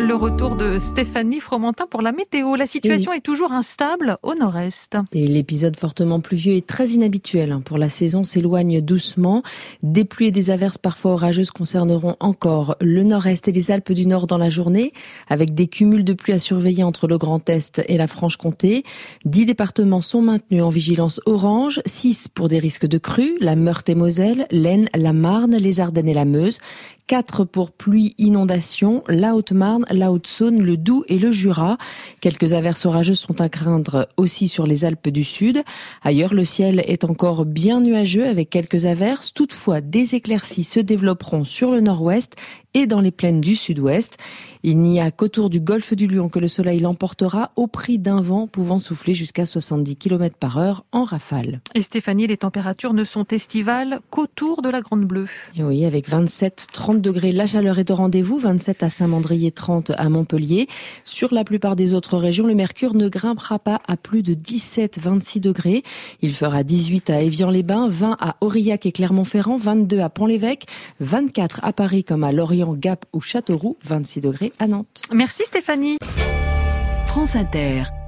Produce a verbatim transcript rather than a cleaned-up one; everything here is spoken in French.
Le retour de Stéphanie Fromentin pour la météo. La situation oui. est toujours instable au nord-est. Et l'épisode fortement pluvieux est très inhabituel. Pour la saison s'éloigne doucement. Des pluies et des averses parfois orageuses concerneront encore le nord-est et les Alpes du Nord dans la journée, avec des cumuls de pluie à surveiller entre le Grand Est et la Franche-Comté. Dix départements sont maintenus en vigilance orange, six pour des risques de crues, la Meurthe-et-Moselle, l'Aisne, la Marne, les Ardennes et la Meuse. quatre pour pluie, inondation, la Haute-Marne, la Haute-Saône, le Doubs et le Jura. Quelques averses orageuses sont à craindre aussi sur les Alpes du Sud. Ailleurs, le ciel est encore bien nuageux avec quelques averses. Toutefois, des éclaircies se développeront sur le nord-ouest et dans les plaines du sud-ouest. Il n'y a qu'autour du golfe du Lion que le soleil l'emportera au prix d'un vent pouvant souffler jusqu'à soixante-dix kilomètres par heure en rafale. Et Stéphanie, les températures ne sont estivales qu'autour de la Grande Bleue. Et oui, avec vingt-sept, trente degrés, la chaleur est au rendez-vous, vingt-sept à Saint-Mandrier, trente à Montpellier. Sur la plupart des autres régions, le mercure ne grimpera pas à plus de dix-sept, vingt-six degrés. Il fera dix-huit à Évian-les-Bains, vingt à Aurillac et Clermont-Ferrand, vingt-deux à Pont-l'Évêque, vingt-quatre à Paris comme à Lorient, Gap ou Châteauroux, vingt-six degrés à Nantes. Merci Stéphanie. France Inter.